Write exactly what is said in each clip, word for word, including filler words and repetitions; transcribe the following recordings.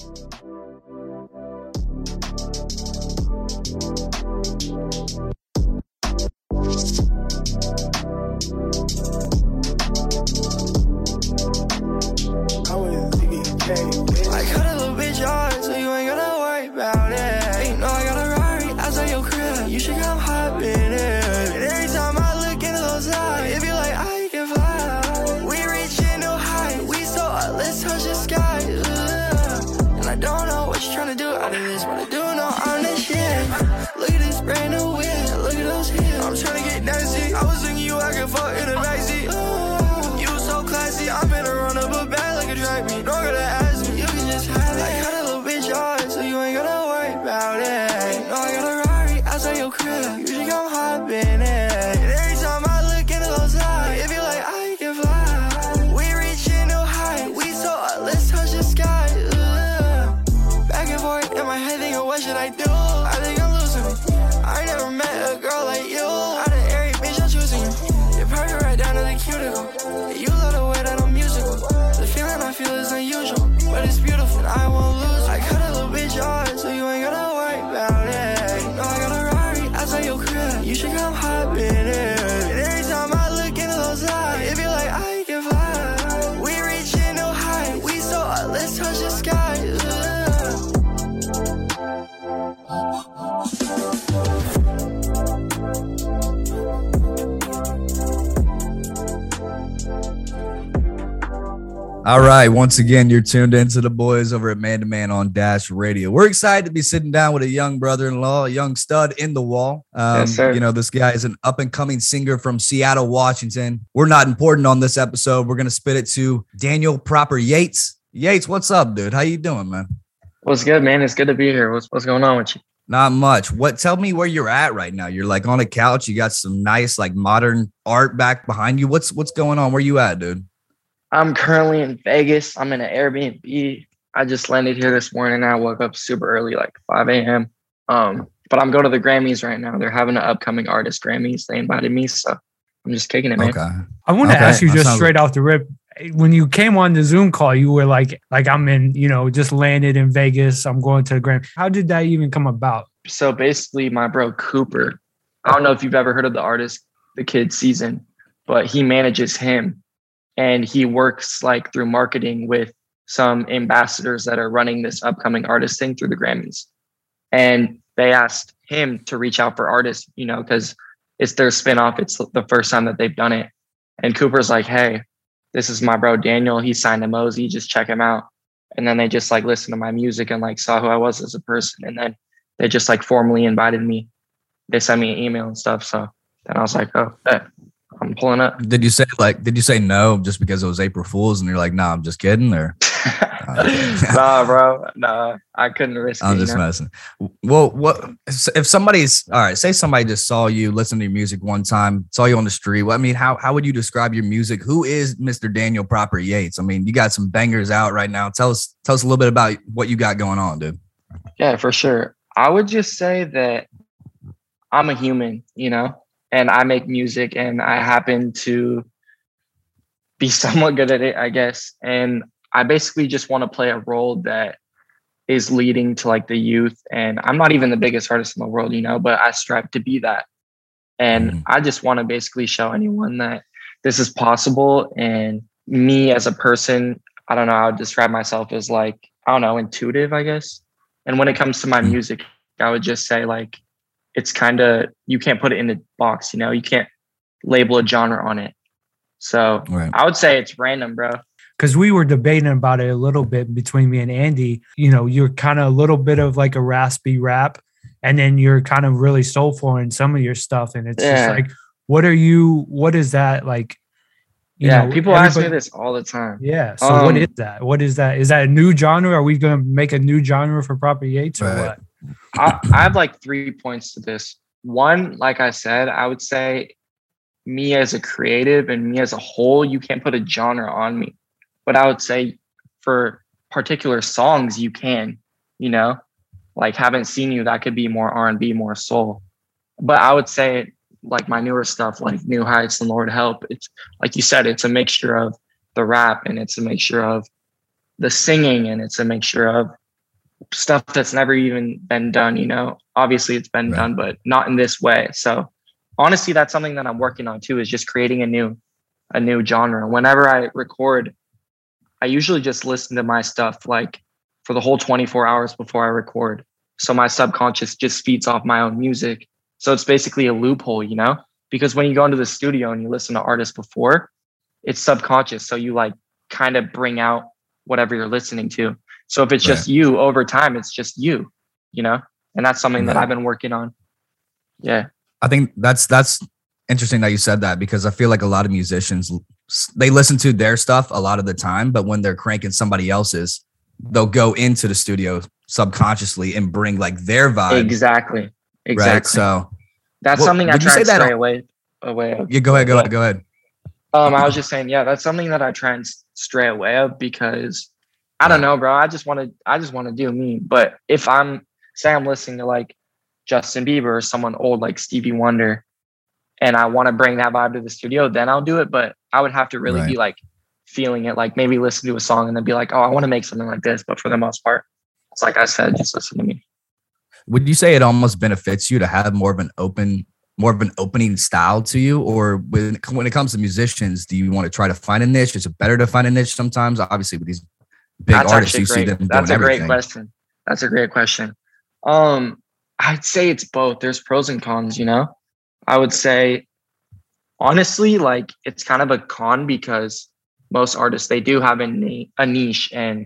I cut a little bitch hard, so you ain't gotta worry about it. You know I got a Rari outside your crib, you should come hop in it. And every time I look into those eyes, it be like I can fly. We reaching new heights, we so up, let's touch the sky. Ugh. And I don't know what you're trying to do out of this, but I do know I'm the shit. Look at this brand new whip, look at those hips. I'm trying to get nasty, I was thinking you I could fuck in the backseat. You so classy, I'm finna run up a bag like a drag me. Don't gotta ask me, you can just have it. I got a little bitch hard, so you ain't gotta worry about it. You know I got a Rari outside your crib, you should come hop in it. And every time I look into those eyes, it be like I can fly. We reaching new heights, we so up, let's touch the sky. Ugh. Back and forth in my head thinking what should I do? I think I'm losing it. I never met a girl like you. Out of every bitch I'm choosing you. You're perfect right down to the cuticle. You love the way that I'm musical. The feeling I feel is unusual, but it's beautiful and I won't lose it. I cut a little bitch hard, so you ain't gotta worry about it. You know I got a Rari outside your crib, you should come hop in it. And every time I look into those eyes, it be like I can fly. We reaching new heights, we so up, let's touch the sky. All right. Once again, you're tuned into the boys over at Man to Man on Dash Radio. We're excited to be sitting down with a young brother-in-law, a young stud in the wall. Um, yes, sir. You know, this guy is an up-and-coming singer from Seattle, Washington. We're not important on this episode. We're going to spit it to Daniel Proper Yates. Yates, what's up, dude? How you doing, man? What's good, man? It's good to be here. What's what's going on with you? Not much. What? Tell me where you're at right now. You're like on a couch. You got some nice, like modern art back behind you. What's what's going on? Where you at, dude? I'm currently in Vegas. I'm in an Airbnb. I just landed here this morning. I woke up super early, like five a.m. Um, but I'm going to the Grammys right now. They're having an upcoming artist Grammys. They invited me, so I'm just kicking it, man. Okay. I want to Okay. ask you That just sounds straight like- off the rip. When you came on the Zoom call, you were like, like I'm in, you know, just landed in Vegas. I'm going to the Grammy. How did that even come about? So basically, my bro Cooper, I don't know if you've ever heard of the artist, The Kid Season, but he manages him. And he works like through marketing with some ambassadors that are running this upcoming artist thing through the Grammys. And they asked him to reach out for artists, you know, because it's their spinoff. It's the first time that they've done it. And Cooper's like, hey, this is my bro Daniel. He signed to Mosey. Just check him out. And then they just like listened to my music and like saw who I was as a person. And then they just like formally invited me. They sent me an email and stuff. So then I was like, oh, hey, I'm pulling up. Did you say like? Did you say no just because it was April Fool's and you're like, nah, I'm just kidding? Or nah, bro, nah, I couldn't risk I'm it. just you know? messing. Well, what if somebody's all right? Say somebody just saw you, listened to your music one time, saw you on the street. Well, I mean, how how would you describe your music? Who is Mister Daniel Proper Yates? I mean, you got some bangers out right now. Tell us tell us a little bit about what you got going on, dude. Yeah, for sure. I would just say that I'm a human, you know, and I make music, and I happen to be somewhat good at it, I guess. And I basically just want to play a role that is leading to like the youth. And I'm not even the biggest artist in the world, you know, but I strive to be that. And Mm. I just want to basically show anyone that this is possible. And me as a person, I don't know, I would describe myself as like, I don't know, intuitive, I guess. And when it comes to my Mm. music, I would just say like, it's kind of, you can't put it in a box, you know, you can't label a genre on it. So Right. I would say it's random, bro. Because we were debating about it a little bit between me and Andy. You know, you're kind of a little bit of like a raspy rap, and then you're kind of really soulful in some of your stuff. And it's Yeah. just like, what are you, what is that like? You Yeah, know, people ask me everybody- this all the time. Yeah. So Um, what is that? What is that? Is that a new genre? Are we going to make a new genre for Proper Yates or Right. what? I, I have like three points to this. One, like I said, I would say me as a creative and me as a whole, you can't put a genre on me. But I would say for particular songs, you can, you know, like Haven't Seen You, that could be more R and B, more soul. But I would say like my newer stuff, like New Heights and Lord Help, it's like you said, it's a mixture of the rap, and it's a mixture of the singing, and it's a mixture of stuff that's never even been done, you know. Obviously it's been Right. done, but not in this way. So honestly, that's something that I'm working on too, is just creating a new a new genre. Whenever I record, I usually just listen to my stuff like for the whole twenty-four hours before I record. So my subconscious just feeds off my own music. So it's basically a loophole, you know, because when you go into the studio and you listen to artists before, it's subconscious. So you like kind of bring out whatever you're listening to. So if it's just Right. you over time, it's just you, you know, and that's something that Right. I've been working on. Yeah. I think that's that's interesting that you said that, because I feel like a lot of musicians, they listen to their stuff a lot of the time, but when they're cranking somebody else's, they'll go into the studio subconsciously and bring like their vibe. Exactly. Exactly. Right. So that's Well, something I would you try say and that- stray away away of. you go ahead, go Yeah. ahead, go ahead. Um, I was just saying, yeah, that's something that I try and s- stray away of because I don't Right. know, bro. I just want to, I just want to do me. But if I'm, say, I'm listening to like Justin Bieber or someone old like Stevie Wonder, and I want to bring that vibe to the studio, then I'll do it. But I would have to really Right. be like feeling it, like maybe listen to a song and then be like, oh, I want to make something like this. But for the most part, it's like I said, just listen to me. Would you say it almost benefits you to have more of an open, more of an opening style to you? Or when, when it comes to musicians, do you want to try to find a niche? Is it better to find a niche sometimes? Obviously, with these big That's artists, actually you see great. them That's a doing great everything. question. That's a great question. Um, I'd say it's both. There's pros and cons, you know. I would say, honestly, like it's kind of a con because most artists, they do have a, ni- a niche and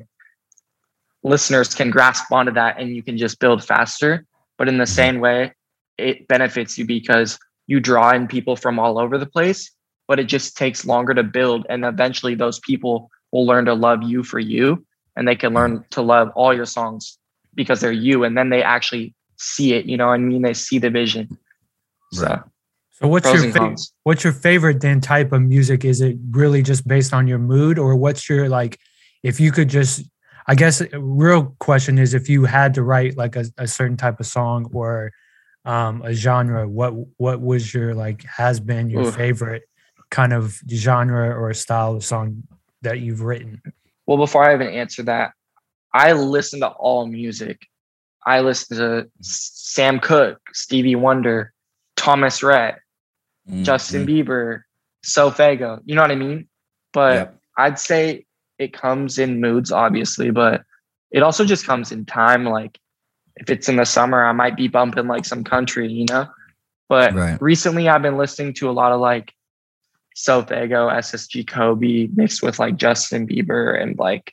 listeners can grasp onto that and you can just build faster. But in the same way, it benefits you because you draw in people from all over the place, but it just takes longer to build. And eventually those people will learn to love you for you, and they can learn to love all your songs because they're you. And then they actually see it, you know what I mean? They see the vision. So Right. So what's pros your and fa- cons. what's your favorite then type of music? Is it really just based on your mood, or what's your like? If you could just, I guess, a real question is if you had to write like a, a certain type of song or um, a genre, what what was your like has been your Ooh. favorite kind of genre or style of song that you've written? Well, before I even answer that, I listen to all music. I listen to Sam Cooke, Stevie Wonder, Thomas Rhett, Justin Bieber, Sofago. You know what I mean? But Yep. I'd say it comes in moods, obviously, but it also just comes in time. Like if it's in the summer, I might be bumping like some country, you know? But Right. recently I've been listening to a lot of like Sofago, S S G Kobe mixed with like Justin Bieber and like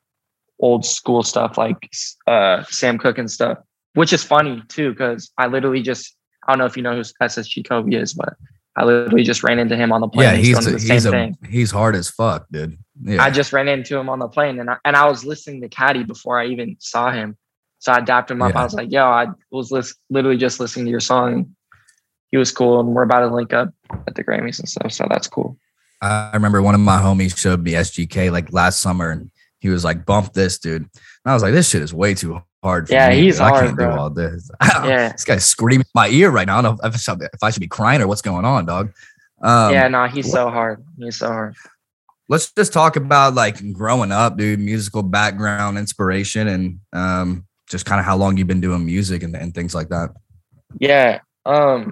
old school stuff like uh, Sam Cooke and stuff, which is funny too, because I literally just, I don't know if you know who S S G Kobe is, but I literally just ran into him on the plane. Yeah, he's doing a, the he's same a thing. he's hard as fuck, dude. Yeah. I just ran into him on the plane, and I, and I was listening to Caddy before I even saw him. So I dapped him up. Yeah. I was like, yo, I was lis- literally just listening to your song. He was cool, and we're about to link up at the Grammys and stuff. So that's cool. I remember one of my homies showed me S G K like last summer, and he was like, "Bump this, dude." And I was like, "This shit is way too hard for Yeah, me. he's dude. I hard, can't bro. do all this." Yeah. This guy's screaming in my ear right now. I don't know if I should, if I should be crying or what's going on, dog. Um, yeah, no, he's so hard. He's so hard. Let's just talk about like growing up, dude. Musical background, inspiration, and um, just kind of how long you've been doing music and, and things like that. Yeah. Um,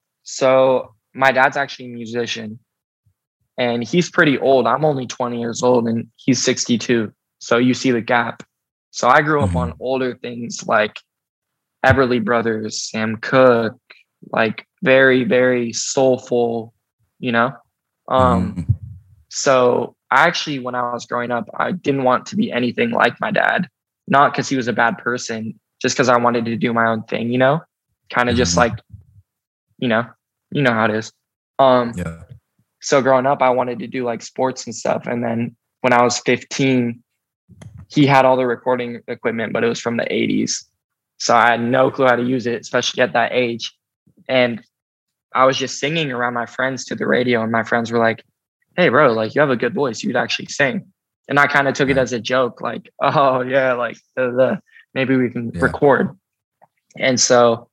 so my dad's actually a musician, and he's pretty old. I'm only twenty years old and he's sixty-two. So you see the gap. So I grew up Mhm. on older things like Everly Brothers, Sam Cooke, like very, very soulful, you know? Um, Mhm. So I actually, when I was growing up, I didn't want to be anything like my dad, not because he was a bad person, just because I wanted to do my own thing, you know, kind of just Mhm. like, you know, you know how it is. Um, Yeah. so growing up, I wanted to do like sports and stuff. And then when I was fifteen, he had all the recording equipment, but it was from the eighties. So I had no clue how to use it, especially at that age. And I was just singing around my friends to the radio, and my friends were like, "Hey, bro, like you have a good voice. You'd actually sing." And I kind of took it as a joke, like, "Oh yeah, like the, the maybe we can Yeah. record." And so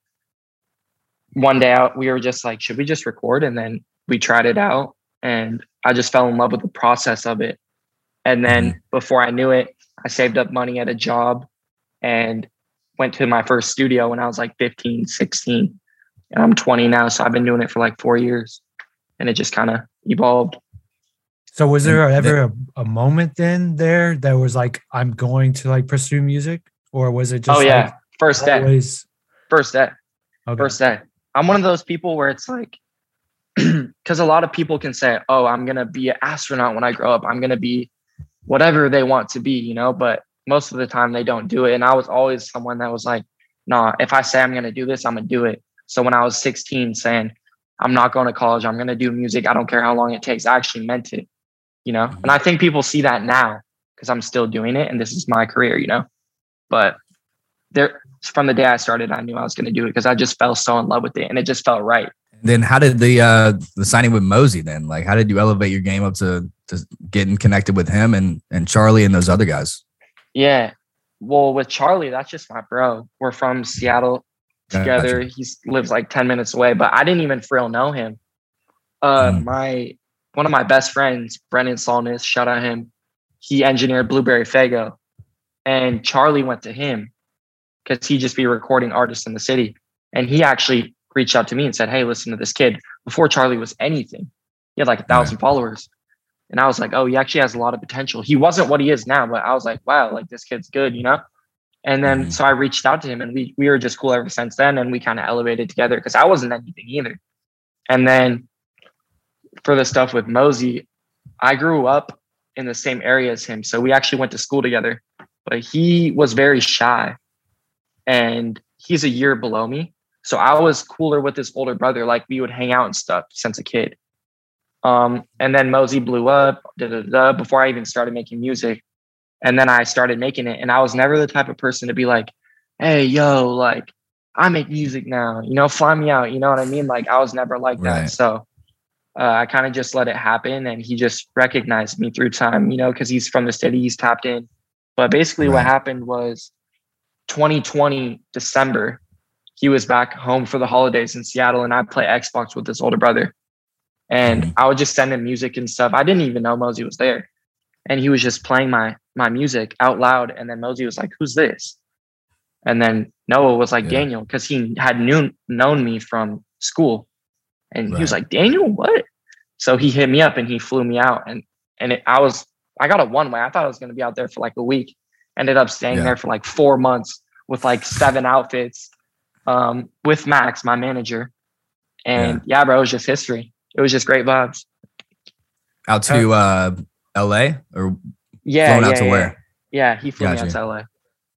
one day out, we were just like, "Should we just record?" And then we tried it out, and I just fell in love with the process of it. And then Mhm. before I knew it, I saved up money at a job, and went to my first studio when I was like fifteen, sixteen. And I'm twenty now. So I've been doing it for like four years and it just kind of evolved. So was there ever a, a moment then there that was like, I'm going to like pursue music, or was it just oh yeah like first day always... first day okay. first day I'm one of those people where it's like, because a lot of people can say, oh, I'm gonna be an astronaut when I grow up, I'm gonna be whatever they want to be, you know, but most of the time they don't do it. And I was always someone that was like, nah, if I say I'm gonna do this, I'm gonna do it. So when I was sixteen saying I'm not going to college, I'm gonna do music, I don't care how long it takes, I actually meant it, you know. And I think people see that now because I'm still doing it and this is my career, you know. But there, from the day I started, I knew I was going to do it because I just fell so in love with it and it just felt right. Then how did the uh, the signing with Mosey then? Like, how did you elevate your game up to to getting connected with him and and Charlie and those other guys? Yeah, well, with Charlie, that's just my bro. We're from Seattle together. Gotcha. He lives like ten minutes away, but I didn't even for real know him. Uh, mm. My one of my best friends, Brendan Solness, shout out him. He engineered Blueberry Faygo, and Charlie went to him because he'd just be recording artists in the city, and he actually reached out to me and said, hey, listen to this kid. Before Charlie was anything, he had like a thousand right. followers. And I was like, oh, he actually has a lot of potential. He wasn't what he is now, but I was like, wow, like this kid's good, you know? And then, mm-hmm. so I reached out to him and we, we were just cool ever since then. And we kind of elevated together because I wasn't anything either. And then for the stuff with Mosey, I grew up in the same area as him. So we actually went to school together, but he was very shy and he's a year below me. So I was cooler with his older brother. Like we would hang out and stuff since a kid. Um, and then Mosey blew up da, da, da, before I even started making music. And then I started making it. And I was never the type of person to be like, hey, yo, like I make music now, you know, fly me out. You know what I mean? Like I was never like right. that. So uh, I kind of just let it happen. And he just recognized me through time, you know, because he's from the city, he's tapped in. But basically right. what happened was twenty twenty, December, he was back home for the holidays in Seattle and I play Xbox with his older brother. And I would just send him music and stuff. I didn't even know Mosey was there. And he was just playing my my music out loud. And then Mosey was like, who's this? And then Noah was like, yeah. Daniel, because he had knew, known me from school. And right. he was like, Daniel, what? So he hit me up and he flew me out. And and it, I was, I got it one way. I thought I was going to be out there for like a week. Ended up staying yeah. there for like four months with like seven outfits um, with Max, my manager. And yeah. yeah, bro, it was just history. It was just great vibes. Out to uh, L A or yeah, flown out yeah, to yeah. where? Yeah, he flew gotcha. me out to L A.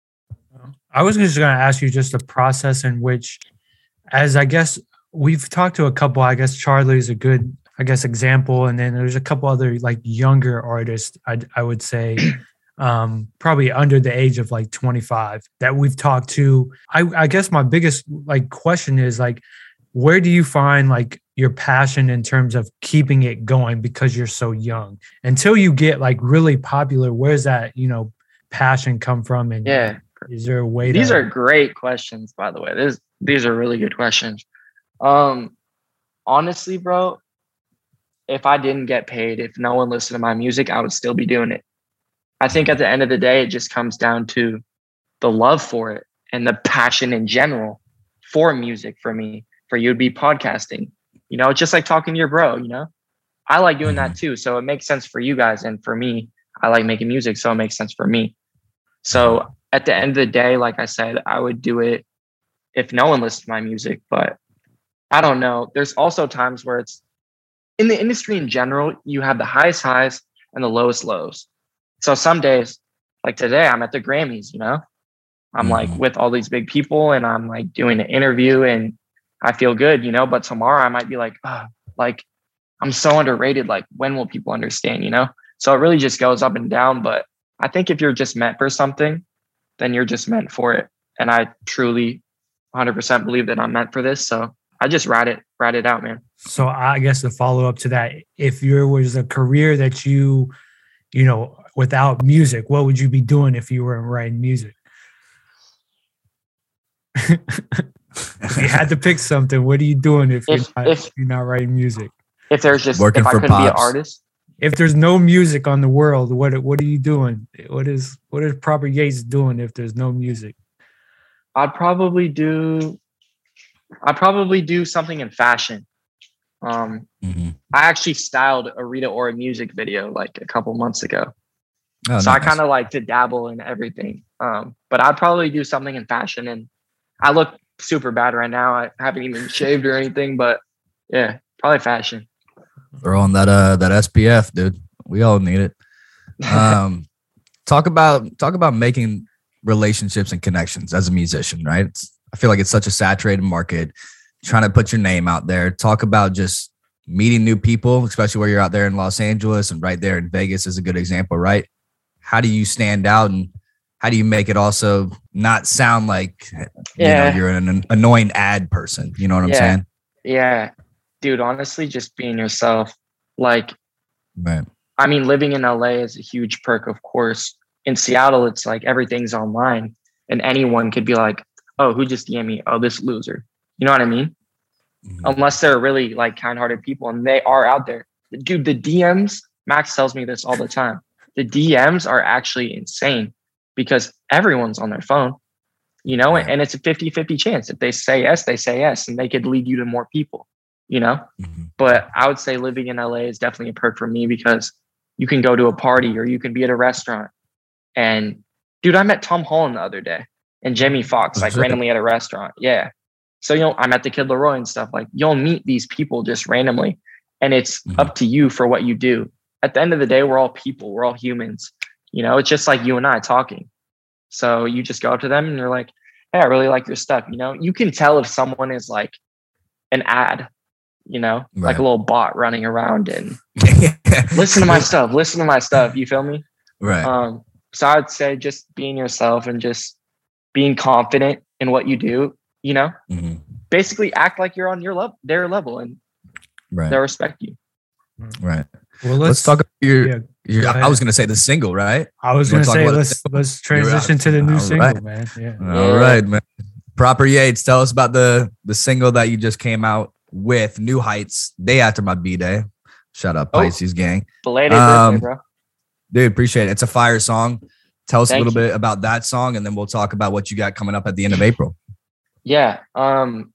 I was just going to ask you just the process in which, as I guess we've talked to a couple, I guess Charlie is a good, I guess, example. And then there's a couple other like younger artists, I, I would say, um, probably under the age of like twenty-five that we've talked to. I, I guess my biggest like question is like, where do you find like your passion in terms of keeping it going because you're so young? Until you get like really popular, where's that, you know, passion come from? And yeah, is there a way? These to- are great questions, by the way. This, these are really good questions. Um, honestly, bro, if I didn't get paid, if no one listened to my music, I would still be doing it. I think at the end of the day, it just comes down to the love for it and the passion in general for music. For me, for you, it'd be podcasting. You know, it's just like talking to your bro, you know? I like doing that too. So it makes sense for you guys. And for me, I like making music. So it makes sense for me. So at the end of the day, like I said, I would do it if no one listened to my music. But I don't know. There's also times where it's in the industry in general, you have the highest highs and the lowest lows. So some days, like today, I'm at the Grammys, you know? I'm mm-hmm. like with all these big people and I'm like doing an interview and I feel good, you know, but tomorrow I might be like, oh, like I'm so underrated. Like when will people understand, you know? So it really just goes up and down. But I think if you're just meant for something, then you're just meant for it. And I truly one hundred percent believe that I'm meant for this. So I just ride it, ride it out, man. So I guess the follow up to that, if there was a career that you, you know, without music, what would you be doing if you were writing music? If you had to pick something, what are you doing if, if, you're, not, if you're not writing music? If there's just, Working if I for couldn't Pops. be an artist, if there's no music on the world, what what are you doing? What is what is Proper Yates doing if there's no music? I'd probably do I'd probably do something in fashion. Um, mm-hmm. I actually styled a Rita Ora music video like a couple months ago. Oh, so nice. I kind of like to dabble in everything. Um, but I'd probably do something in fashion, and I look super bad right now. I haven't even shaved or anything, but yeah, probably fashion. Throw on that uh that S P F, dude. We all need it. Um, talk about talk about making relationships and connections as a musician, right? It's, I feel like it's such a saturated market. Trying to put your name out there. Talk about just meeting new people, especially where you're out there in Los Angeles and right there in Vegas is a good example, right? How do you stand out, and how do you make it also not sound like yeah. you know, you're an annoying ad person? You know what I'm yeah. saying? Yeah. Dude, honestly, just being yourself. Like, right. I mean, living in L A is a huge perk, of course. In Seattle, it's like everything's online, and anyone could be like, oh, who just D M'd me? Oh, this loser. You know what I mean? Mm-hmm. Unless they're really like kind-hearted people, and they are out there. Dude, the D Ms, Max tells me this all the time. The D Ms are actually insane because everyone's on their phone, you know, yeah. and it's a fifty-fifty chance. If they say yes, they say yes, and they could lead you to more people, you know? Mm-hmm. But I would say living in L A is definitely a perk for me because you can go to a party or you can be at a restaurant. And dude, I met Tom Holland the other day and Jamie Foxx, like randomly at a restaurant. Yeah. So, you know, I'm at the Kid Laroi and stuff. Like, you'll meet these people just randomly, and it's mm-hmm. up to you for what you do. At the end of the day, we're all people. We're all humans. You know, it's just like you and I talking. So you just go up to them and you're like, hey, I really like your stuff. You know, you can tell if someone is like an ad, you know, right. like a little bot running around and listen to my stuff, listen to my stuff. You feel me? Right. Um, so I'd say just being yourself and just being confident in what you do. You know, mm-hmm. basically act like you're on your level, their level, and right. they'll respect you. Right. Well, let's, let's talk about your, yeah, your I was going to say the single, right? I was going to say, let's, let's transition to the new All single, right. man. Yeah. All yeah. right, man. Proper Yates, tell us about the, the single that you just came out with, New Heights, day after my B-Day. Shout out Pisces oh, gang. Belated um, birthday, bro. Dude, appreciate it. It's a fire song. Tell us Thank a little you. bit about that song, and then we'll talk about what you got coming up at the end of April. Yeah, um,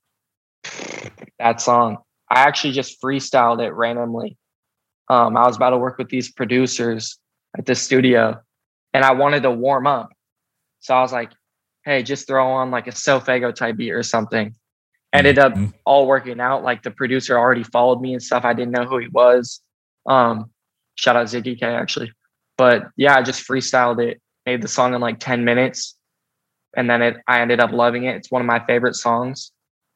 that song. I actually just freestyled it randomly. Um, I was about to work with these producers at the studio, and I wanted to warm up. So I was like, hey, just throw on like a Sofago type beat or something. Ended up mm-hmm. all working out. Like, the producer already followed me and stuff. I didn't know who he was. Um, shout out Ziggy K, actually. But yeah, I just freestyled it, made the song in like ten minutes. And then it, I ended up loving it. It's one of my favorite songs.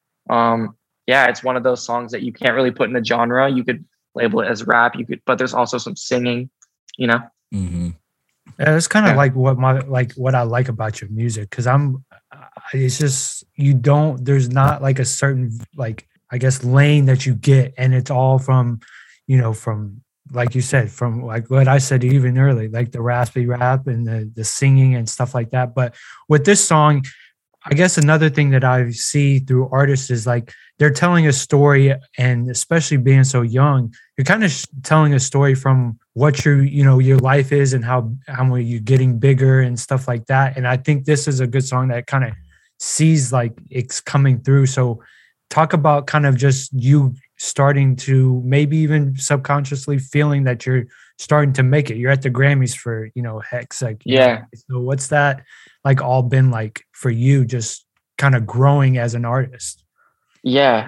Um, yeah, it's one of those songs that you can't really put in a genre. You could label it as rap. You could, but there's also some singing, you know. Mm-hmm. Yeah, it's kind of yeah. like what my like what I like about your music, because I'm. It's just you don't. There's not like a certain like I guess lane that you get, and it's all from, you know, from. Like you said, from like what I said even earlier, like the raspy rap and the, the singing and stuff like that. But with this song, I guess another thing that I see through artists is like they're telling a story, and especially being so young, you're kind of sh- telling a story from what your, you know, your life is and how, how you're getting bigger and stuff like that. And I think this is a good song that kind of sees like it's coming through. So talk about kind of just you starting to maybe even subconsciously feeling that you're starting to make it. You're at the Grammys for, you know, Hex. Like, yeah. Know, so what's that like all been like for you, just kind of growing as an artist? Yeah.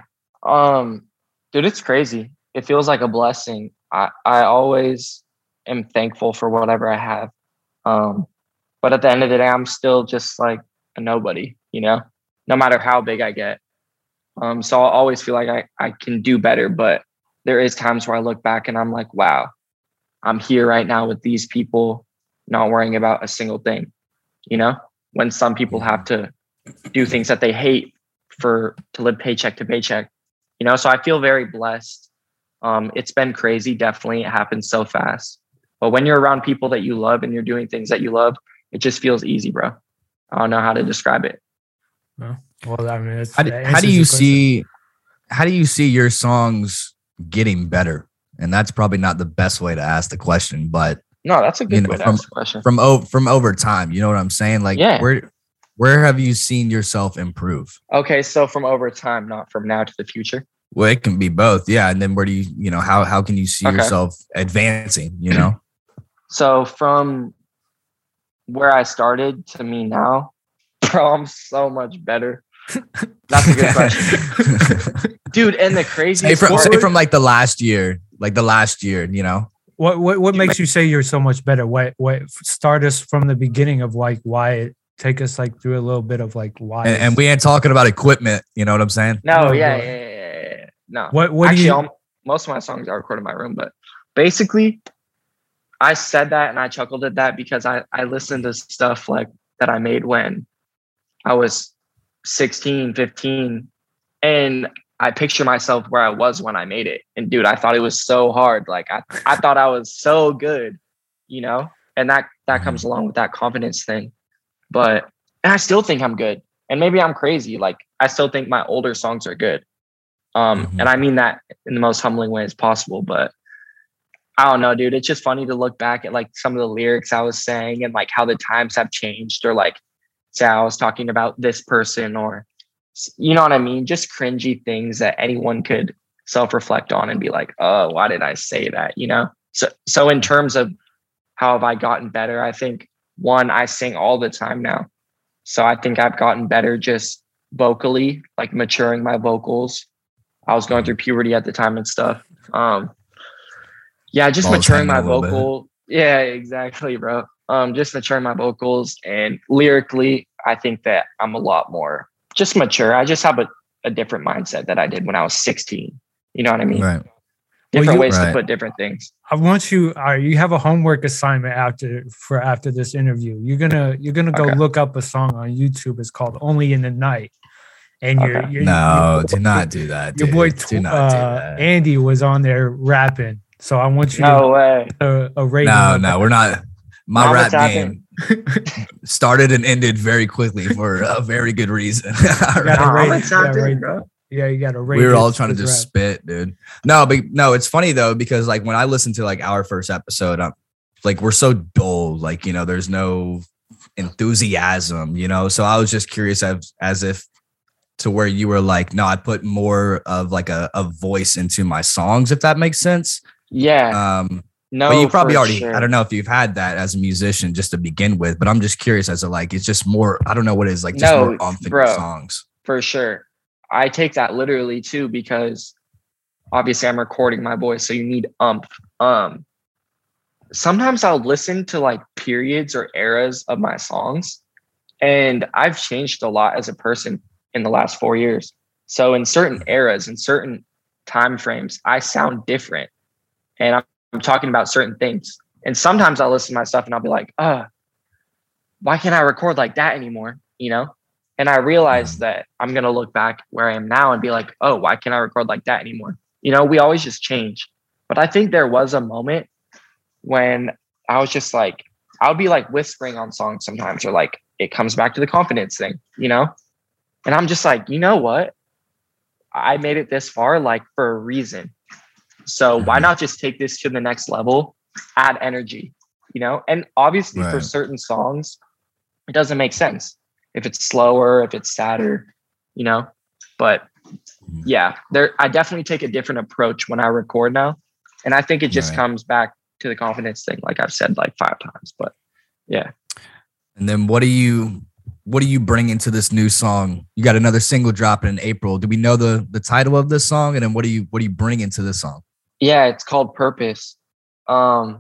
Um, dude, it's crazy. It feels like a blessing. I, I always am thankful for whatever I have. Um, but at the end of the day, I'm still just like a nobody, you know, no matter how big I get. Um, so I always feel like I, I can do better, but there is times where I look back and I'm like, wow, I'm here right now with these people, not worrying about a single thing, you know, when some people have to do things that they hate for to live paycheck to paycheck, you know, so I feel very blessed. Um, it's been crazy. Definitely. It happens so fast, but when you're around people that you love and you're doing things that you love, it just feels easy, bro. I don't know how to describe it. Well, well I mean, it's, how do, how do you see, how do you see your songs getting better And that's probably not the best way to ask the question, but No, that's a good you know, way to from ask the question. from o- from over time, you know what I'm saying? Like, Yeah. where where have you seen yourself improve? Okay, so from over time, not from now to the future. Well, it can be both, yeah. And then where do you, you know, how how can you see Okay. yourself advancing? You know, So from where I started to me now, bro, I'm so much better. That's a good question, dude. And the say craziest from part, say from like the last year, like the last year, you know. What what what makes you say you're so much better? What what start us from the beginning of like why take us like through a little bit of like why And, and we ain't talking about equipment. You know what I'm saying? no, No, yeah, bro. yeah, yeah, yeah, yeah. No. what what Actually, do you all, most of my songs are recorded in my room, but basically, I said that and I chuckled at that because I I listened to stuff like that I made when I was sixteen, fifteen, and I picture myself where I was when I made it. And dude, I thought it was so hard. Like I, I thought I was so good, you know? And that that comes along with that confidence thing. But and I still think I'm good. And maybe I'm crazy. Like I still think my older songs are good. Um, Mhm. and I mean that in the most humbling way as possible. But I don't know, dude. It's just funny to look back at like some of the lyrics I was saying and like how the times have changed, or like say I was talking about this person, or you know what I mean? Just cringy things that anyone could self-reflect on and be like, oh, why did I say that? You know? So so in terms of how have I gotten better, I think one, I sing all the time now. So I think I've gotten better just vocally, like maturing my vocals. I was going through puberty at the time and stuff. Um yeah, just Balls maturing my hanging a little bit. vocal. Yeah, exactly, bro. Um, just maturing my vocals, and lyrically, I think that I'm a lot more just mature. I just have a, a different mindset that I did when I was sixteen. You know what I mean? Right. Different Well, you- ways Right. to put different things. I want you uh, you have a homework assignment after for after this interview. You're gonna you're gonna go Okay. look up a song on YouTube. It's called Only in the Night. And you're, Okay. you're No, your- do not do that. your Dude. boy do not uh, do that. Andy was on there rapping. So I want you No way. to a, a rating. No, of no, that. we're not. My Mama rap tapping. game started and ended very quickly for a very good reason. All gotta right. Nah, rate I'm it. tapped Yeah, in, rate- bro. Yeah, you got to rate. We were all his- trying to his just rap. spit, dude. No, but no, it's funny though, because like when I listened to like our first episode, I'm like, we're so dull, like, you know, there's no enthusiasm, you know. So I was just curious as as if to where you were like, no, I put more of like a, a voice into my songs, if that makes sense. Yeah. Um, No, but you probably for already, sure. I don't know if you've had that as a musician just to begin with, but I'm just curious as to like, it's just more, I don't know what it is, like just No, more umph in bro. your songs. For sure. I take that literally too, because obviously I'm recording my voice, so you need umph. Um, sometimes I'll listen to like periods or eras of my songs, and I've changed a lot as a person in the last four years. So in certain eras, in certain time frames, I sound different, and I'm, I'm talking about certain things. And sometimes I'll listen to my stuff and I'll be like, uh, why can't I record like that anymore? You know? And I realized that I'm going to look back where I am now and be like, oh, why can't I record like that anymore? You know, we always just change. But I think there was a moment when I was just like, I would be like whispering on songs sometimes, or like it comes back to the confidence thing, you know? And I'm just like, you know what? I made it this far, like for a reason. So why not just take this to the next level, add energy, you know? And obviously for Right. certain songs, it doesn't make sense if it's slower, if it's sadder, you know? But yeah, there, I definitely take a different approach when I record now. And I think it just Right. comes back to the confidence thing, like I've said like five times, but yeah. And then what do you, what do you bring into this new song? You got another single dropping in April. Do we know the, the title of this song? And then what do you, what do you bring into this song? Yeah, it's called Purpose. Um,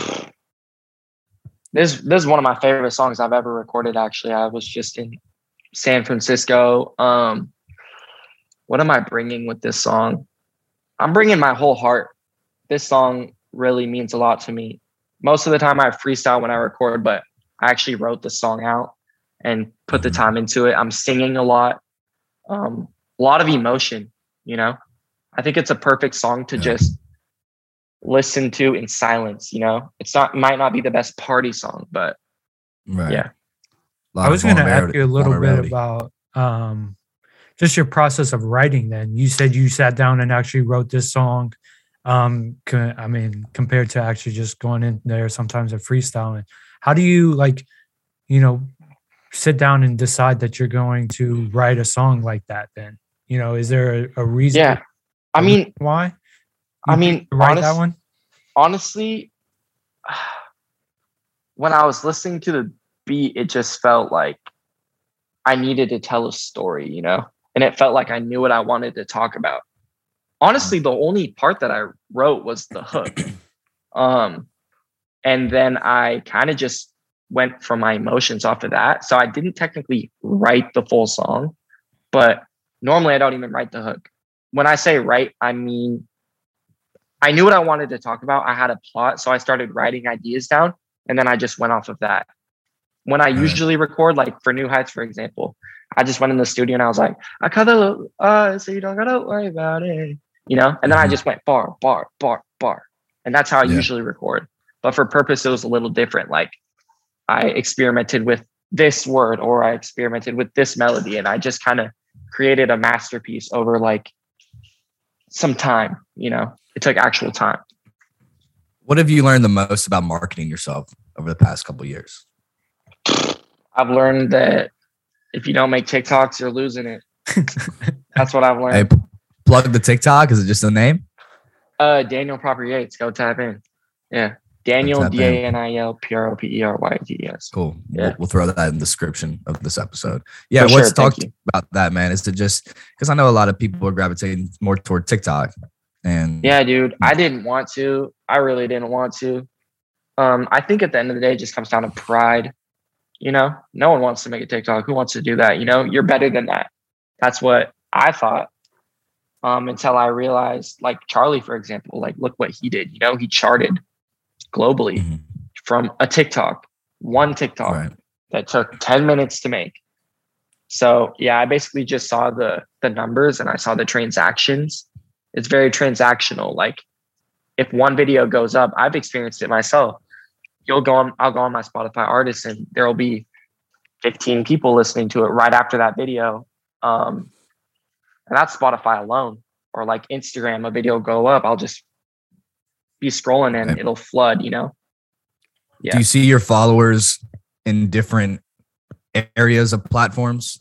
this this is one of my favorite songs I've ever recorded. Actually, I was just in San Francisco. Um, what am I bringing with this song? I'm bringing my whole heart. This song really means a lot to me. Most of the time, I freestyle when I record, but I actually wrote the song out and put the time into it. I'm singing a lot, um, a lot of emotion. You know, I think it's a perfect song to Yeah. just listen to in silence. You know, it's not might not be the best party song, but Right. Yeah. I was going to ask vulnerability- you a little bit vulnerability. about um, just your process of writing. Then you said you sat down and actually wrote this song. Um, co- I mean, compared to actually just going in there sometimes and freestyling. How do you like, you know, sit down and decide that you're going to write a song like that? Then, you know, is there a, a reason? Yeah. I a mean, reason why? I you mean, picked to write honest- that one. honestly, when I was listening to the beat, it just felt like I needed to tell a story, you know, and it felt like I knew what I wanted to talk about. Honestly, the only part that I wrote was the hook. Um, and then I kind of just went from my emotions off of that. So I didn't technically write the full song, but normally I don't even write the hook. When I say write, I mean, I knew what I wanted to talk about. I had a plot. So I started writing ideas down and then I just went off of that. When I Right. usually record, like for New Heights, for example, I just went in the studio and I was like, I cut the look, uh, so you don't gotta worry about it, you know? And then I Mhm. just went bar, bar, bar, bar. And that's how I Yeah. usually record. But for Purpose, it was a little different. Like I experimented with this word or I experimented with this melody and I just kind of created a masterpiece over like some time, you know? It took actual time. What have you learned the most about marketing yourself over the past couple of years? I've learned that if you don't make TikToks, you're losing it. That's what I've Hey, learned. p- plug the TikTok. Is it just a name? Uh, Daniel Proper Yates, go tap in. Yeah, Daniel tap in. D A N I L P R O P E R Y T E S. Cool. Yeah. We'll, we'll throw that in the description of this episode. Yeah, For let's sure, talk thank you. about that, man. Is to just because I know a lot of people are gravitating more toward TikTok, and Yeah, dude, I didn't want to. I really didn't want to. Um, I think at the end of the day, it just comes down to pride. You know, no one wants to make a TikTok. Who wants to do that? You know, you're better than that. That's what I thought. Um, until I realized, like Charlie, for example, like look what he did. You know, he charted globally Mhm. from a TikTok, one TikTok Right. that took ten minutes to make. So yeah, I basically just saw the the numbers and I saw the transactions. It's very transactional. Like if one video goes up, I've experienced it myself. You'll go on, I'll go on my Spotify artists and there'll be fifteen people listening to it right after that video. Um, and that's Spotify alone. Or like Instagram, a video will go up, I'll just be scrolling and Right. it'll flood, you know? Do Yeah. you see your followers in different areas of platforms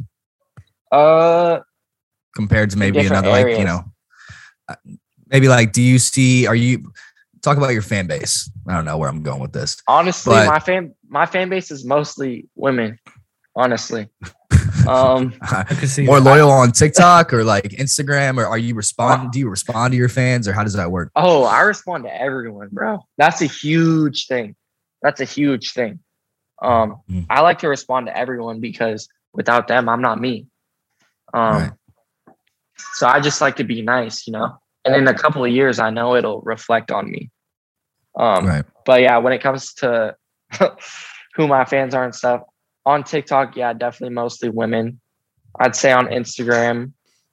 Uh, compared to maybe different another, like, areas. you know, uh, maybe like, do you see, are you, talk about your fan base? I don't know where I'm going with this. honestly, But- my fan my fan base is mostly women, honestly. Um, I could see More that. loyal on TikTok or like Instagram, or are you respond? Do you respond to your fans, or how does that work? oh, I respond to everyone, bro. That's a huge thing. That's a huge thing. Um, Mm. I like to respond to everyone because without them, I'm not me. Um, Right. so I just like to be nice, you know. And in a couple of years, I know it'll reflect on me. Um, Right. But yeah, when it comes to who my fans are and stuff, on TikTok, yeah, definitely mostly women. I'd say on Instagram,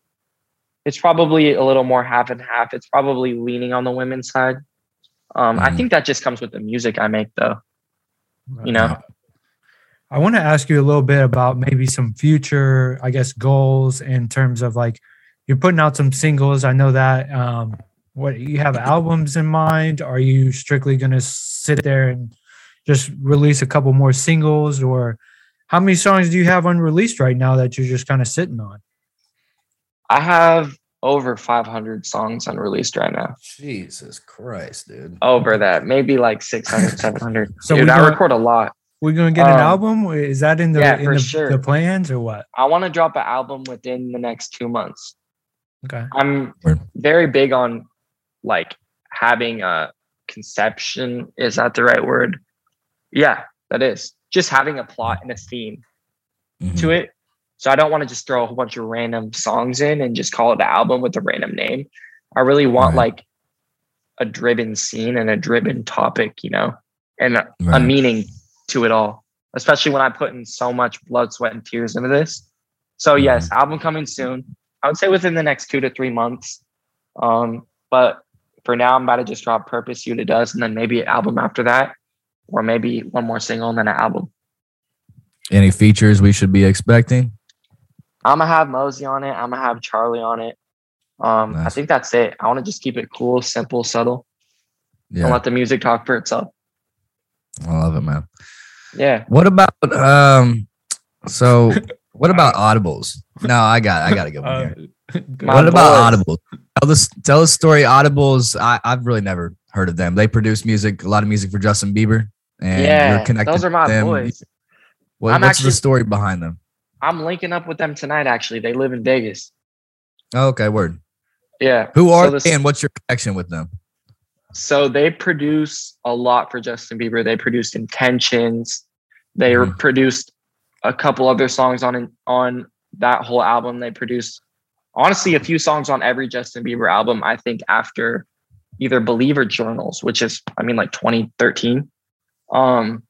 it's probably a little more half and half. It's probably leaning on the women's side. Um, I Mhm. think that just comes with the music I make, though. You know, I want to ask you a little bit about maybe some future, I guess, goals in terms of like you're putting out some singles. I know that. Um, what you have albums in mind? Are you strictly going to sit there and just release a couple more singles, or how many songs do you have unreleased right now that you're just kind of sitting on? I have over five hundred songs unreleased right now. Jesus Christ, dude. Over that, maybe like six hundred, seven hundred. So Dude, we I gonna- record a lot. We're going to get an Um, album. Is that in the yeah, in for the, sure. the plans or what? I want to drop an album within the next two months. Okay. I'm Word. very big on like having a conception. Is that the right word? Yeah, that is. Just having a plot and a theme Mhm. to it. So I don't want to just throw a whole bunch of random songs in and just call it an album with a random name. I really want Right. like a driven scene and a driven topic, you know, and a, a Right. meaning to it all, especially when I put in so much blood, sweat, and tears into this. So yes, album coming soon. I would say within the next two to three months. Um, but for now, I'm about to just drop Purpose You to Dust, and then maybe an album after that, or maybe one more single and then an album. Any features we should be expecting? I'm gonna have Mosey on it. I'm gonna have Charlie on it. Um, I Nice. think that's it. I want to just keep it cool, simple, subtle, and Yeah, let the music talk for itself. I love it, man. Yeah. What about um? So what about audibles? No, I got I got to go Uh, here. My What about boys. audibles? Tell this tell a story. Audibles. I I've really never heard of them. They produce music, a lot of music for Justin Bieber, and Yeah, you're connected. those are my to them. boys. What, I'm what's actually- the story behind them? I'm linking up with them tonight. Actually, they live in Vegas. Oh, okay, word. Yeah. Who are so they, this- and what's your connection with them? So they produce a lot for Justin Bieber. They produced Intentions. They Mhm. produced a couple other songs on on that whole album. They produced honestly a few songs on every Justin Bieber album. I think after either Believe or Journals, which is I mean like twenty thirteen. Um,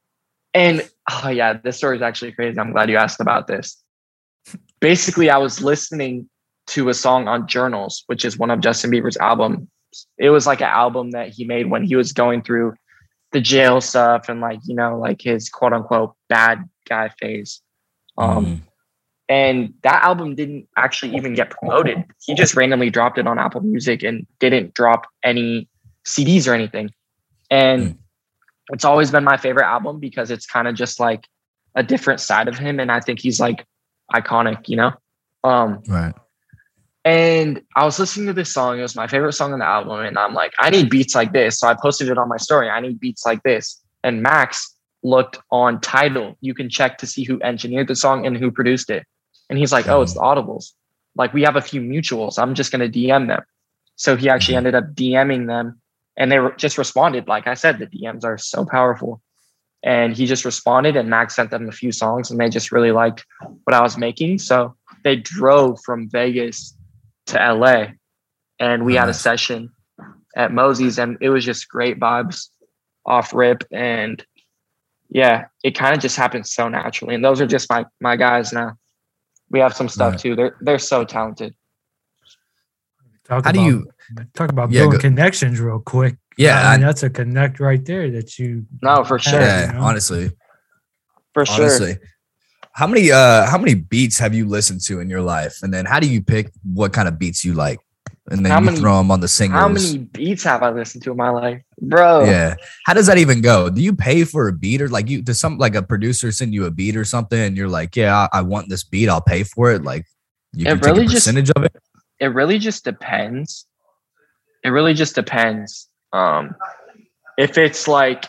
and oh yeah, this story is actually crazy. I'm glad you asked about this. Basically, I was listening to a song on Journals, which is one of Justin Bieber's albums. It was like an album that he made when he was going through the jail stuff and like, you know, like his quote unquote bad guy phase. Um, Mhm. And that album didn't actually even get promoted. He just randomly dropped it on Apple Music and didn't drop any C Ds or anything. And Mm. it's always been my favorite album because it's kind of just like a different side of him. And I think he's like iconic, you know? Um, Right. and I was listening to this song. It was my favorite song on the album. And I'm like, I need beats like this. So I posted it on my story. I need beats like this. And Max looked on Tidal. You can check to see who engineered the song and who produced it. And he's like, oh, it's the Audibles. Like we have a few mutuals. I'm just going to D M them. So he actually ended up DMing them and they were just responded. Like I said, the D Ms are so powerful. And he just responded and Max sent them a few songs and they just really liked what I was making. So they drove from Vegas to L A and we Oh, had a nice. session at Mosey's and it was just great vibes off rip. And yeah, it kind of just happened so naturally. And those are just my, my guys now. We have some stuff Right. too. They're, they're so talented. Talk How about, do you? talk about Yeah, building go- connections real quick? Yeah, I mean, I- that's a connect right there that you. No, for have, sure. Yeah, you know? honestly, For sure. honestly. How many uh how many beats have you listened to in your life? And then how do you pick what kind of beats you like? And then How you many- throw them on the singles. How many beats have I listened to in my life? Bro. Yeah. How does that even go? Do you pay for a beat or like you does some like a producer send you a beat or something and you're like, yeah, I, I want this beat, I'll pay for it. Like you It can really take a just- percentage of it. It really just depends. It really just depends. Um, if it's like,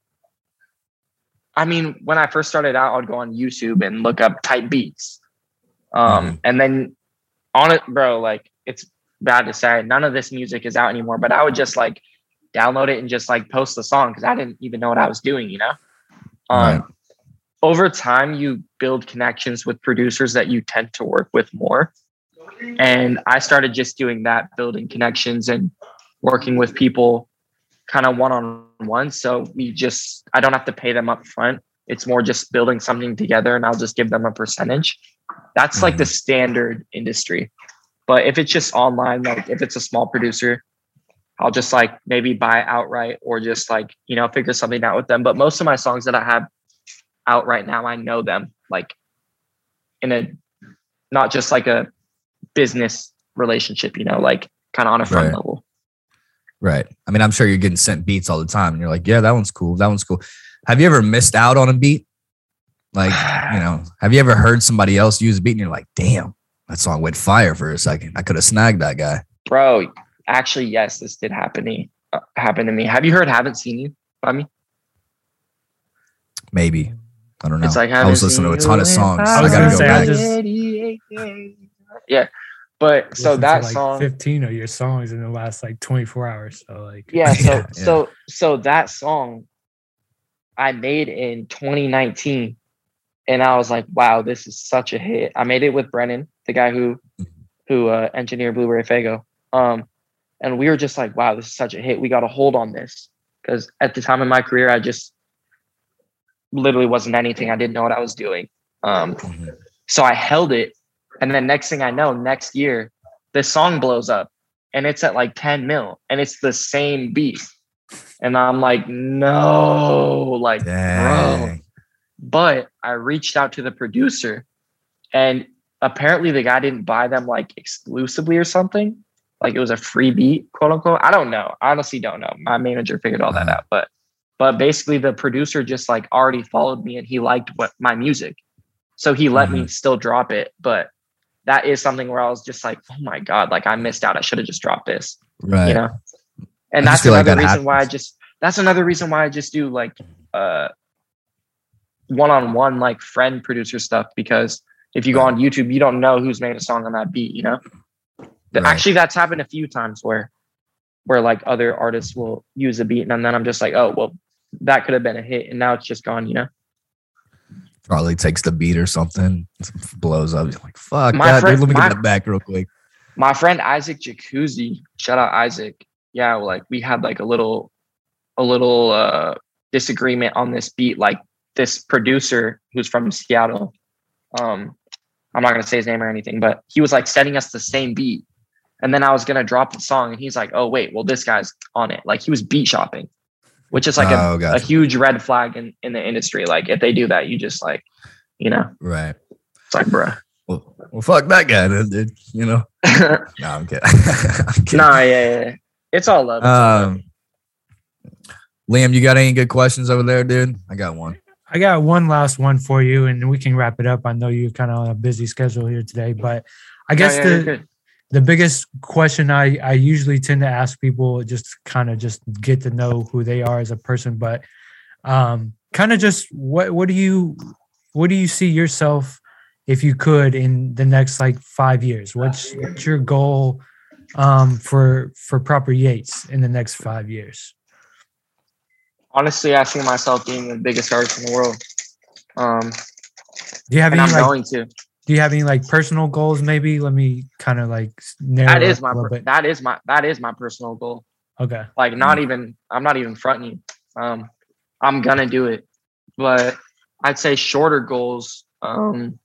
I mean, when I first started out, I'd go on YouTube and look up type beats. Um, Mhm. and then on it, bro, like it's bad to say, none of this music is out anymore, but I would just like download it and just like post the song because I didn't even know what I was doing, you know? Um, Right. Over time, you build connections with producers that you tend to work with more. And I started just doing that, building connections and working with people kind of one on one. So we just, I don't have to pay them up front. It's more just building something together and I'll just give them a percentage. That's like the standard industry. But if it's just online, like if it's a small producer, I'll just like maybe buy outright or just like, you know, figure something out with them. But most of my songs that I have out right now, I know them like in a, not just like a business relationship, you know, like kind of on a friend Right. level. Right. I mean, I'm sure you're getting sent beats all the time and you're like, yeah, that one's cool. That one's cool. Have you ever missed out on a beat? Like, you know, have you ever heard somebody else use a beat and you're like, damn, that song went fire for a second. I could have snagged that guy. Bro, actually, yes, this did happen to me. Uh, happen to me. Have you heard "Haven't Seen You" by me? Maybe. I don't know. It's like I was listening to a ton of songs. I I was gotta gonna go say, I back. just- yeah, but so listened to, that like song, fifteen of your songs in the last like twenty-four hours. So like, yeah, so Yeah, yeah. so so that song I made in twenty nineteen, and I was like, wow, this is such a hit. I made it with Brennan, the guy who who uh, engineered Blueberry Fago. Um, and we were just like, wow, this is such a hit. We got to hold on this because at the time in my career, I just literally wasn't anything. I didn't know what I was doing. Um, Mhm. so I held it. And then next thing I know, next year, this song blows up and it's at like ten mil and it's the same beat. And I'm like, no, like, bro. Dang. But I reached out to the producer and apparently the guy didn't buy them like exclusively or something. Like it was a free beat, quote unquote. I don't know. I honestly don't know. My manager figured all that out. But but basically the producer just like already followed me and he liked what my music. So he let mm-hmm. me still drop it. But that is something where I was just like, oh my God, like I missed out. I should have just dropped this. Right. You know? And I that's another like that reason happens. why I just that's another reason why I just do like uh one-on-one like friend producer stuff, because if you go on YouTube, you don't know who's made a song on that beat, you know? Right. Actually, that's happened a few times where where like other artists will use a beat and then I'm just like, oh, well, that could have been a hit and now it's just gone, you know? Probably takes the beat or something, blows up. You're like, fuck my that, friend, dude, let me my, get that back real quick. My friend Isaac Jacuzzi, shout out Isaac. Yeah, like we had like a little a little uh disagreement on this beat. Like this producer who's from Seattle, um, I'm not gonna say his name or anything, but he was like sending us the same beat. And then I was gonna drop the song and he's like, oh wait, well this guy's on it. Like he was beat shopping, which is like oh, a, gotcha. a huge red flag in, in the industry. Like if they do that, you just like, you know, right. It's like, bruh. Well, well fuck that guy, dude, you know. no, I'm kidding. I'm kidding. Nah, yeah, yeah. It's all love. It's all um love. Liam, you got any good questions over there, dude? I got one. I got one last one for you, and we can wrap it up. I know you're kind of on a busy schedule here today, but I guess yeah, yeah, the the biggest question I, I usually tend to ask people, just kind of just get to know who they are as a person, but um, kind of just what what do you what do you see yourself, if you could, in the next like five years? What's what's your goal um, for for Proper Yates in the next five years? Honestly, I see myself being the biggest artist in the world. Um, do you have and any I'm like, going to. Do you have any like personal goals? Maybe let me kind of like narrow. That is my a little bit. that is my that is my personal goal. Okay. Like not even I'm not even fronting you. Um, I'm gonna do it, but I'd say shorter goals. Um,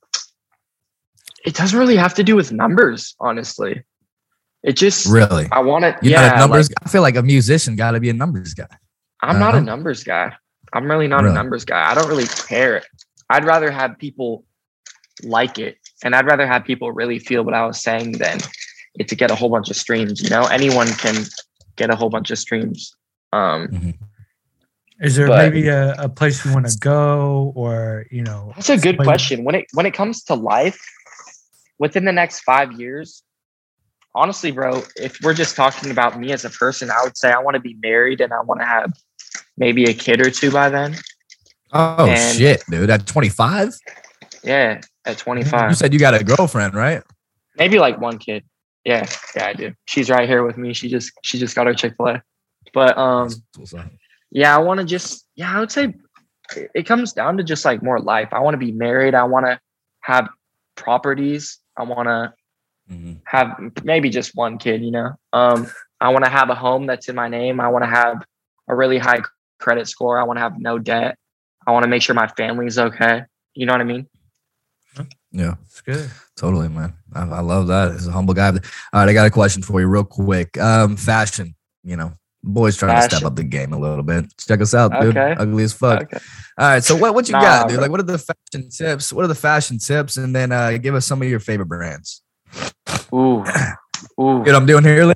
it doesn't really have to do with numbers, honestly. It just really. I want to. You're yeah, not a numbers. like, I feel like a musician got to be a numbers guy. I'm uh-huh. not a numbers guy. I'm really not really? a numbers guy. I don't really care. I'd rather have people like it, and I'd rather have people really feel what I was saying than it to get a whole bunch of streams. You know, anyone can get a whole bunch of streams. Um, mm-hmm. Is there but, maybe a, a place you want to go, or you know? That's a good question. When it when it comes to life, within the next five years, honestly, bro, if we're just talking about me as a person, I would say I want to be married and I want to have maybe a kid or two by then. Oh and, shit, dude! At twenty-five? Yeah, at twenty-five. You said you got a girlfriend, right? Maybe like one kid. Yeah, yeah, I do. She's right here with me. She just she just got her Chick-fil-A. But um, yeah, I want to just yeah, I would say it comes down to just like more life. I want to be married. I want to have properties. I want to mm-hmm. have maybe just one kid. You know, um, I want to have a home that's in my name. I want to have a really high credit score. I want to have no debt. I want to make sure my family's okay. You know what I mean? Yeah, it's good. Totally, man. I, I love that. As a humble guy. All right, I got a question for you, real quick. Um, fashion. You know, boys trying fashion. to step up the game a little bit. Check us out, dude. Okay. Ugly as fuck. Okay. All right, so what what you nah, got, dude? Bro. Like, what are the fashion tips? What are the fashion tips? And then uh, give us some of your favorite brands. Ooh, ooh. What I'm doing here.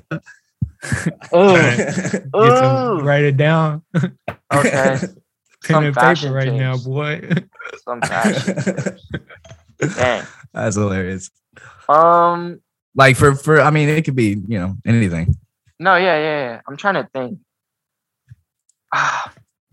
Oh, oh. Write it down. Okay. Pen and paper right tips. Now, boy. Some fashion. Dang. That's hilarious. Um, like for for I mean, it could be, you know, anything. No, yeah, yeah, yeah. I'm trying to think. Ah,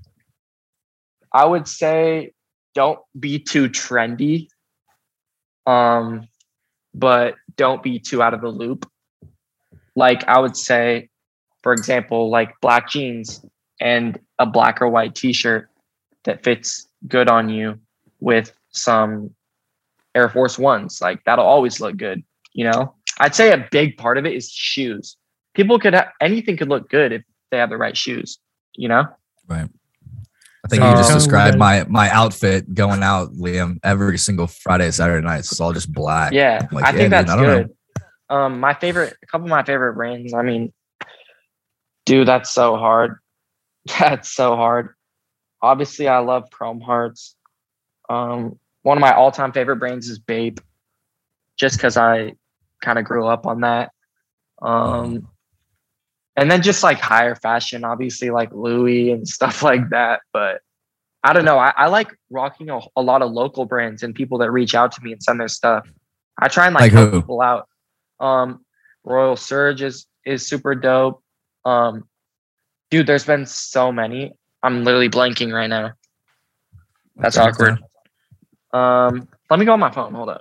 I would say don't be too trendy. Um, but don't be too out of the loop. Like I would say, for example, like black jeans and a black or white t-shirt that fits good on you with some Air Force Ones. Like that'll always look good. You know, I'd say a big part of it is shoes. People could have anything could look good if they have the right shoes, you know? Right. I think um, you just described my my outfit going out, Liam, every single Friday, Saturday night. It's all just black. Yeah, like, I think yeah, that's dude, I good. Know. Um, my favorite, a couple of my favorite brands. I mean, dude, that's so hard. That's so hard. Obviously, I love Chrome Hearts. Um, one of my all-time favorite brands is Bape. just because I kind of grew up on that. Um, and then just like higher fashion, obviously like Louis and stuff like that. But I don't know. I, I like rocking a, a lot of local brands and people that reach out to me and send their stuff. I try and like, Like help who? people out. Um, Royal Surge is is super dope. Um, dude, there's been so many. I'm literally blanking right now. That's Okay, awkward. Um, let me go on my phone. Hold up.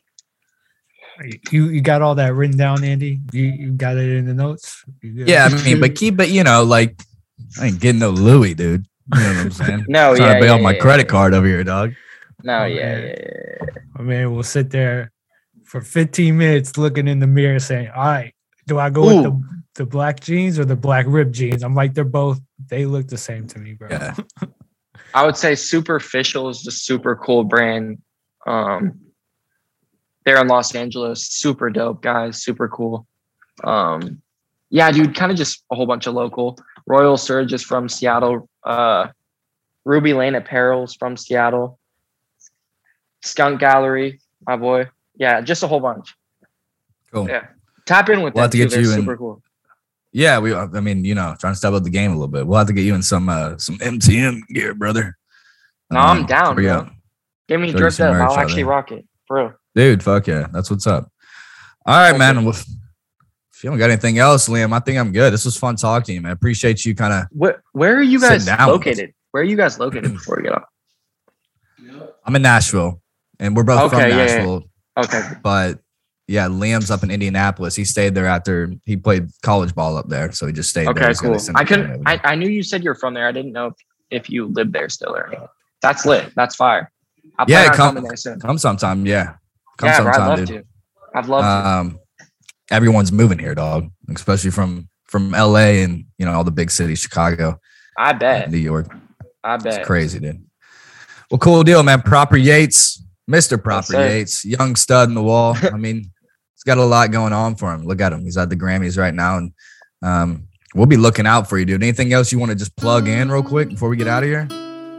You you got all that written down, Andy? You you got it in the notes? You good? Yeah, I mean, but keep it, you know, like I ain't getting no Louis, dude. You know what I'm saying? No, Trying yeah, to bail yeah, my yeah, credit yeah. card over here, dog. No, Oh, yeah, man. yeah, yeah, yeah. I mean, we'll sit there for fifteen minutes looking in the mirror saying, all right, do I go with Ooh. the, the black jeans or the black ripped jeans? I'm like, they're both, they look the same to me, bro. Yeah. I would say Superficial is a super cool brand. Um, they're in Los Angeles. Super dope, guys. Super cool. Um, yeah, dude, kind of just a whole bunch of local. Royal Surge is from Seattle. Uh, Ruby Lane Apparel's from Seattle. Skunk Gallery, my boy. Yeah, just a whole bunch. Cool. Yeah. Tap in with We'll have them to too. get They're you in- super cool. Yeah, we. I mean, you know, trying to step up the game a little bit. We'll have to get you in some uh some M T M gear, brother. No, I'm Um, down, for you. bro. Give me Show you dripped some up. merch I'll out actually there. rock it, bro. Dude, fuck yeah, that's what's up. All right, man. Well, if you don't got anything else, Liam, I think I'm good. This was fun talking to you, man. I appreciate you kind of. Where Where are you Sit guys down with us. located? Where are you guys located before we get off? I'm in Nashville, and we're both from Okay, yeah, yeah. Nashville. Okay. But yeah, Liam's up in Indianapolis. He stayed there after he played college ball up there, so he just stayed there. Okay, He's gonna cool. send I me couldn't. family. I, I knew you said you're from there. I didn't know if, if you lived there still or anything. That's lit. That's fire. I plan Yeah, on come- coming there soon. Come sometime, yeah. Come Yeah, bro, I'd sometime, love dude. to. I'd love to. Um, everyone's moving here, dog. Especially from from L A and you know all the big cities, Chicago, I bet. New York. I bet. It's crazy, dude. Well, cool deal, man. Proper Yates, Mister Proper sir. Yates, young stud in the wall. I mean, he's got a lot going on for him. Look at him. He's at the Grammys right now, and um, we'll be looking out for you, dude. Anything else you want to just plug in real quick before we get out of here?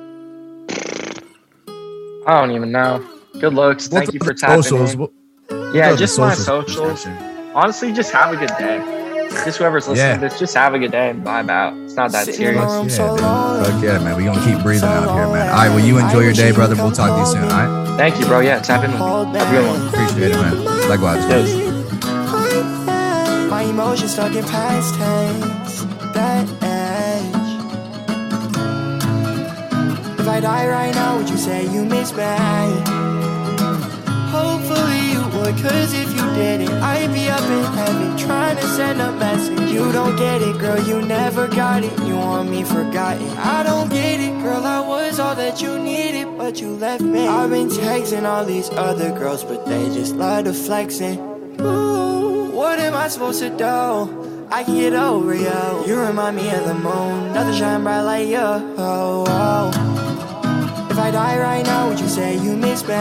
I don't even know. Good looks. We'll Thank you throw for the tapping socials. in. We'll- Yeah, throw the just my socials. socials. Honestly, just have a good day. Just whoever's listening Yeah. to this, just have a good day and vibe out. It's not that Sitting in serious. my room Yeah, so dude. lonely. Fuck yeah, man. We're going to keep breathing out here, man. All right, well, you enjoy your day, brother. We'll talk to you soon, all right? Thank you, bro. Yeah, tap in with me. Have a good one. Appreciate it, man. Likewise, bro. Yes. My emotions stuck in past tense. That edge. If I die right now, would you say you miss me? Hopefully you would, cause if you didn't, I'd be up in heaven trying to send a message. You don't get it, girl, you never got it. You want me forgotten. I don't get it, girl, I was all that you needed, but you left me. I've been texting all these other girls, but they just love the flexing. Ooh, what am I supposed to do? I can get over you. You remind me of the moon, nothing shine bright like you. Oh, oh. If I die right now, would you say you miss me?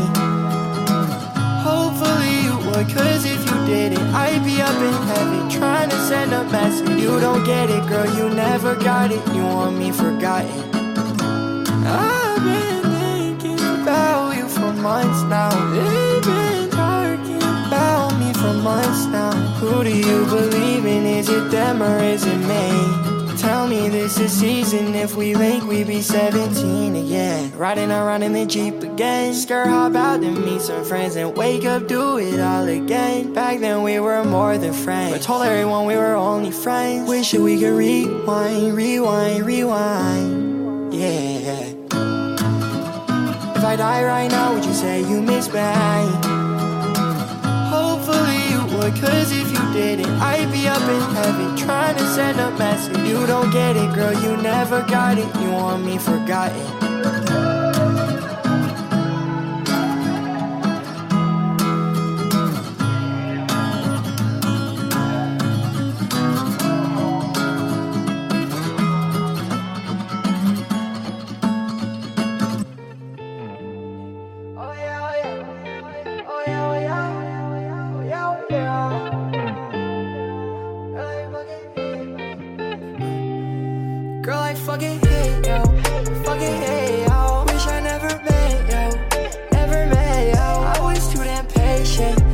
Hopefully you would, cause if you didn't, I'd be up in heaven trying to send a message. You don't get it, girl, you never got it. You want me forgotten. I've been thinking about you for months now. They've been talking about me for months now. Who do you believe in? Is it them or is it me? Tell me this is season. If we link, we be seventeen again. Riding around in the Jeep again. Skirt hop out to meet some friends and wake up, do it all again. Back then we were more than friends, but told everyone we were only friends. Wish that we could rewind, rewind, rewind. Yeah. If I die right now, would you say you miss me? Hopefully you would, cause if you didn't, I'd be up in heaven trying to send a message. You don't get it, girl, you never got it. You want me forgotten. Girl, I fucking hate you, fucking hate you. Wish I never met you, never met you. I was too damn patient,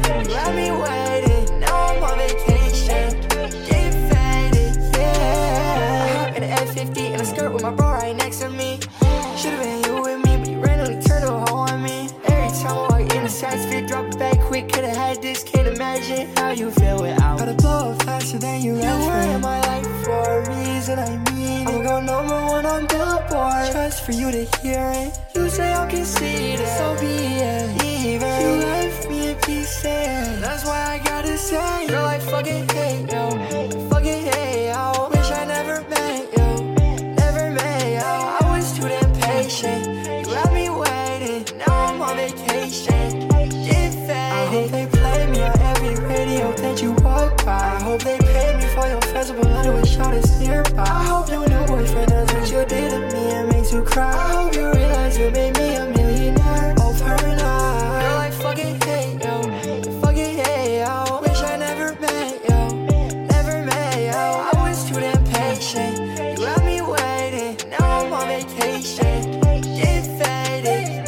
never could've had this, can't imagine how you feel without. Gotta blow up faster than you left. You were in my life for a reason, I mean I'ma go number one on Billboard, just for you to hear it. You say I'm conceited, so be it. Even you left me in pieces, that's why I gotta say, girl, I fucking hate you, fucking hate you. Wish I never met you, never met you. I was too damn patient, you had me waiting, now I'm on vacation. Get faded. I hope they play me on every radio that you walk by. I hope they pay me for your festival letter with shouters nearby. I hope your new boyfriend does what you did to me and makes you cry. I hope you realize you made me a millionaire overnight. Girl, I fucking hate you, fucking hate you. Wish I never met you, never met you. I was too damn patient, you had me waiting, now I'm on vacation. Get faded.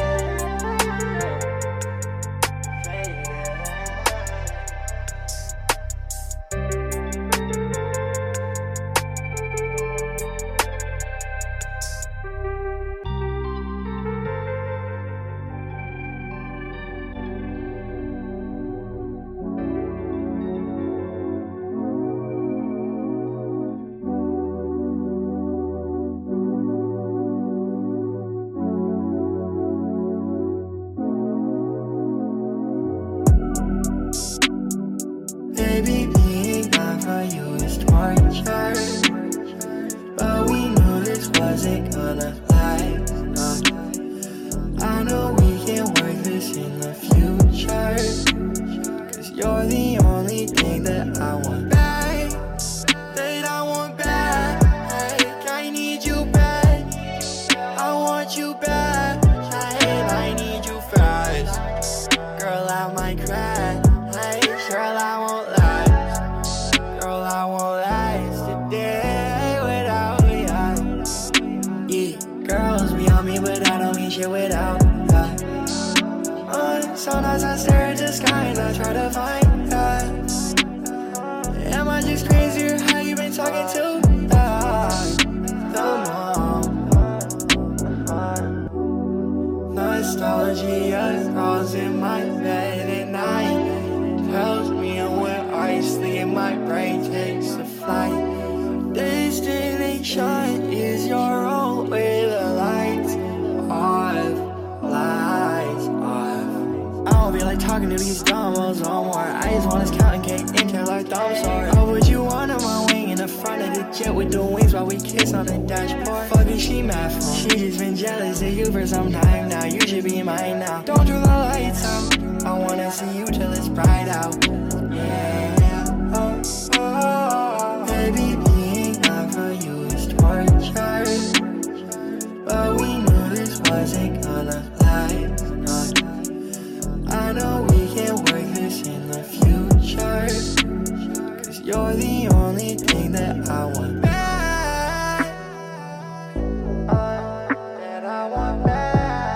Baby, being gone for you is torture, but we knew this wasn't gonna last. uh, I know we can work this in the future, cause you're the only thing that I want back, that I want back. I need you back, I want you back, I need you fast. Girl, I might cry, girl, I won't last. Girl, I won't last today without you. Yeah, girls be on me, but I don't mean shit without you. Uh, sometimes I stare at the sky and I try to find you. Am I just crazy or how you been talking to? Uh, come on. Nostalgia crawls in my bed at night. Tells me I'm with ice, thinking my brain takes a flight. Destination is your own with the lights off, lights off. I don't feel like talking to these dumbos no more. I just want us counting cake until our thumbs sore. I put you under my wing in the front of the jet with the wings while we kiss on the dashboard. Fuck is she mad for? She just been jealous of you for some time now. You should be mine now. Don't turn the lights out, I wanna see you till it's bright out. Yeah, oh, oh. Baby, being gone for you is torture, but we knew this wasn't gonna last. No. I know we can work this in the future, cause you're the only thing that I want back, uh, that I want back.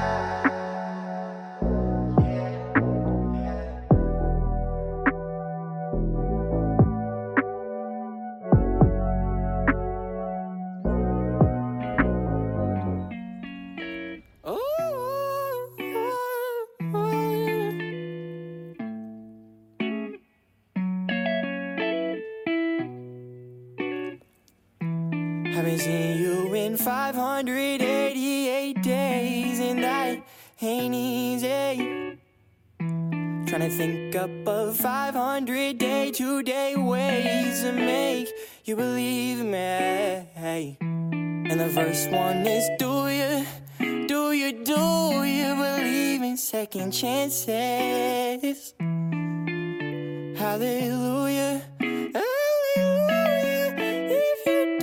Haven't seen you in five hundred eighty-eight days, and that ain't easy. Trying to think up of five hundred day-to-day ways to make you believe me. And the first one is, do you, do you, do you believe in second chances? Hallelujah, hallelujah, if you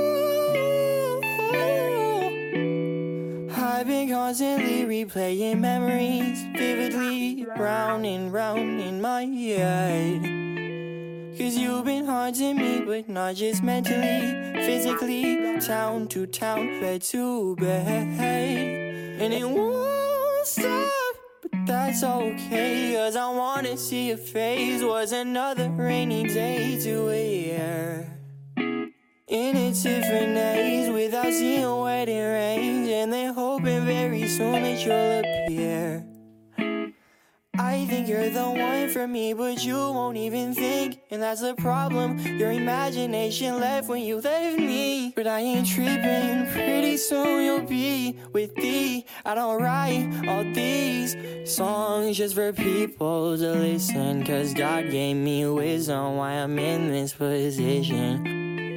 do. I've been constantly replaying memories, vividly round and round in my head. Cause you've been haunting me, but not just mentally, physically, town to town, bed to bed. And it won't stop, but that's okay, cause I wanna see your face. Was another rainy day to a year in its different days, without seeing wedding rings, and they're hoping very soon that you'll appear. I think you're the one for me, but you won't even think. And that's the problem, your imagination left when you left me. But I ain't tripping, pretty soon you'll be with thee. I don't write all these songs just for people to listen, cause God gave me wisdom why I'm in this position.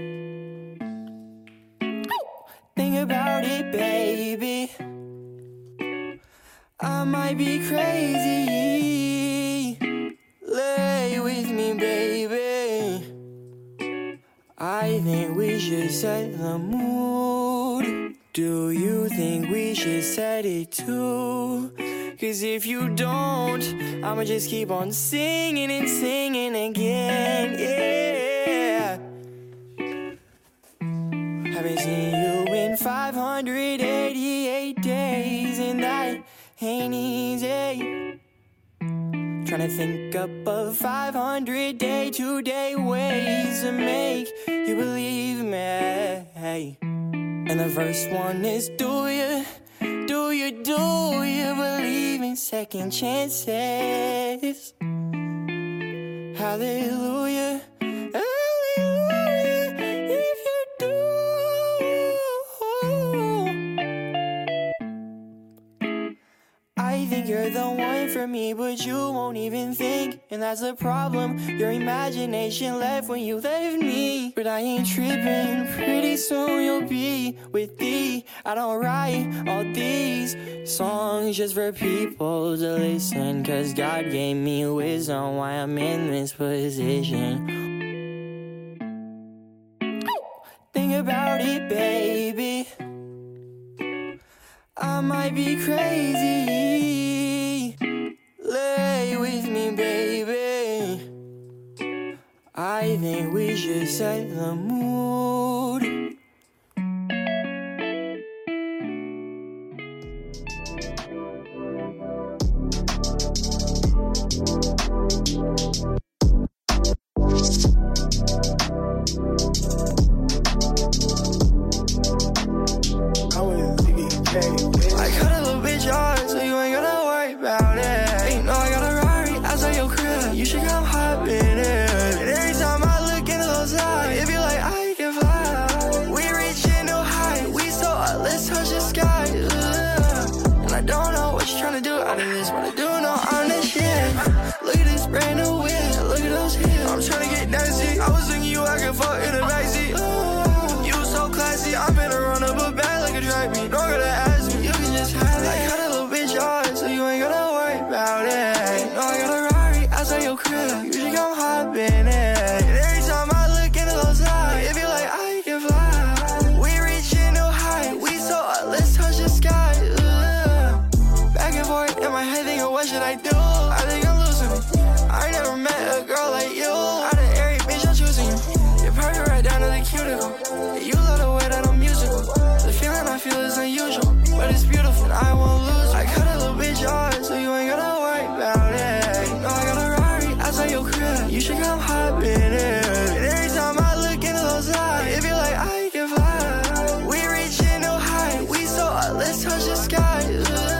Think about it, baby, I might be crazy. Lay with me, baby. I think we should set the mood. Do you think we should set it too? Cause if you don't, I'ma just keep on singing and singing again, yeah. Haven't seen you in five hundred eighty-eight days, and that ain't easy. Tryna think up of five hundred day to day ways to make you believe me. And the first one is, do you, do you, do you believe in second chances? Hallelujah, hallelujah, if you do. I think you're the one for me, but you won't even think. And that's the problem, your imagination left when you left me. But I ain't tripping, pretty soon you'll be with thee. I don't write all these songs just for people to listen, cause God gave me wisdom why I'm in this position. Think about it, baby, I might be crazy. Lay with me, baby. I think we should set the mood. I cut a little bitch off, so you ain't gotta worry about it. You know I got a Rari outside your crib, you should come hop in it. And every time I look into those eyes, it be like I can fly. We reaching no height, we so up, let's touch the sky. Ugh. And I don't know what you're trying to do out of this, but I do know I'm the shit. Look at this brand new whip, look at those hips. I'm trying to get nasty, I was thinking you I could fuck in the backseat. You so classy, I'm finna run up a bag like a drag me. Don't gotta ask me, you can just have it. I cut a little bitch off, so you ain't gotta worry about it. You know I got a Rari outside your crib, you should come hop in it. And every time I look into those eyes, it be like I can fly. We reaching no height, we so up, let's touch the sky. Ugh. Back and forth in my head thinking what should I do? I think I'm losing it, I never met a girl like you. Out of every bitch I'm choosing you, you're perfect right down to the cuticle. You love the way that I'm musical, the feeling I feel is unusual, but it's beautiful and I won't lose it. I cut a little bitch off, so you ain't gotta worry about it. You know I got a Rari outside your crib, you should come hop in it. And every time I look into those eyes, it be like I can fly. We reaching no height, we so up, let's touch the sky. Ugh.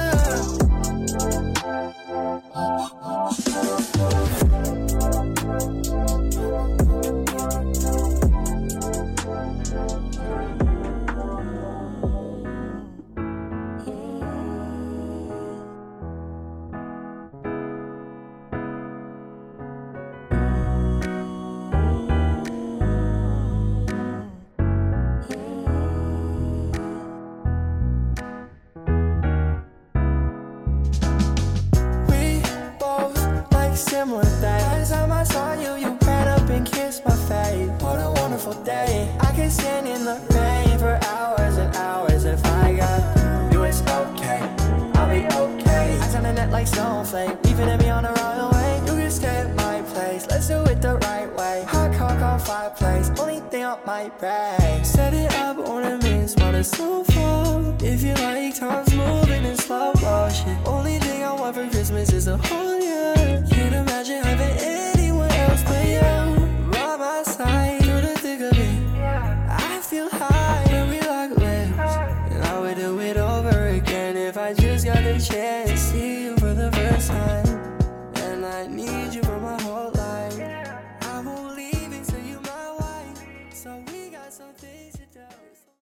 Similar things. Last time I saw you, you ran up and kissed my face. What a wonderful day. I can stand in the rain for hours and hours. If I got you, it's okay, I'll be okay. I turn the net like snowflake, leaving me on the wrong way. You can stay at my place, let's do it the right way. Hot cock on fireplace, only thing on my break. Set it up, ornaments, but it's so full. If you like times moving in slow motion, only thing I want for Christmas is a whole year. Can't imagine having anyone else but you by my side through the thick of it. I feel high and we like lips, and I would do it over again if I just got the chance to see you for the first time. And I need need you for my whole life. I won't leave until you my wife. So we got some things to do.